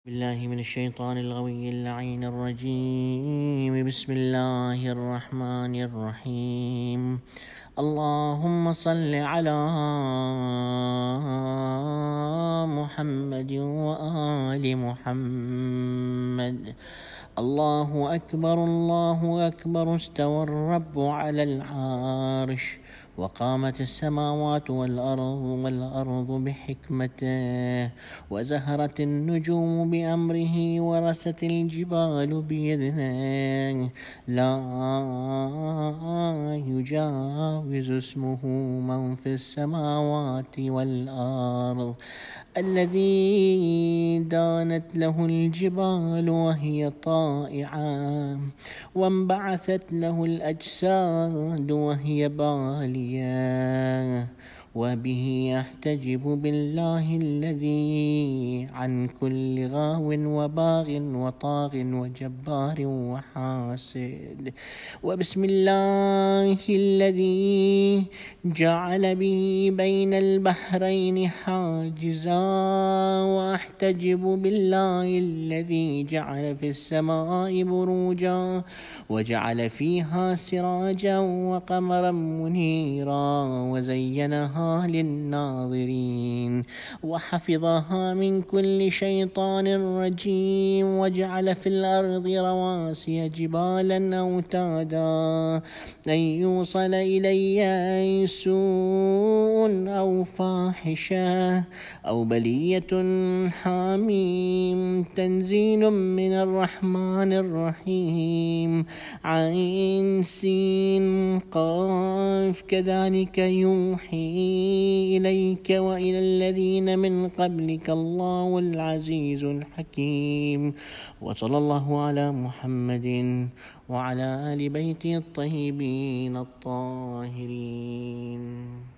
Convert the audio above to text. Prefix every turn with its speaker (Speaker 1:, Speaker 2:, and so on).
Speaker 1: بالله من الشيطان الغوي اللعين الرجيم. بسم الله الرحمن الرحيم. اللهم صل على محمد وآل محمد. الله أكبر الله أكبر. استوى الرب على العرش وقامت السماوات والأرض بحكمته وزهرت النجوم بأمره ورست الجبال بإذنه لا يجاوز اسمه من في السماوات والأرض الذي دانت له الجبال وهي طائعة وانبعثت له الأجساد وهي بالية وبه يحتجب بالله الذي عن كل غاو وباغ وطاغ وجبار وحاسد. وبسم الله الذي جعل بي بين البحرين حاجزا وأحتجب بالله الذي جعل في السماء بروجا وجعل فيها سراجا وقمرا منيرا وزينها للناظرين وحفظها من كل شيطان رجيم وجعل في الأرض رواسي جبالا أوتادا أن يوصل إلي سوء أو فاحشة أو بلية حميم. تنزيل من الرحمن الرحيم. عين سين قاف. كذلك يوحي إليك وإلى الذين من قبلك الله العزيز الحكيم. وصلى الله على محمد وعلى آل بيته الطيبين الطاهرين.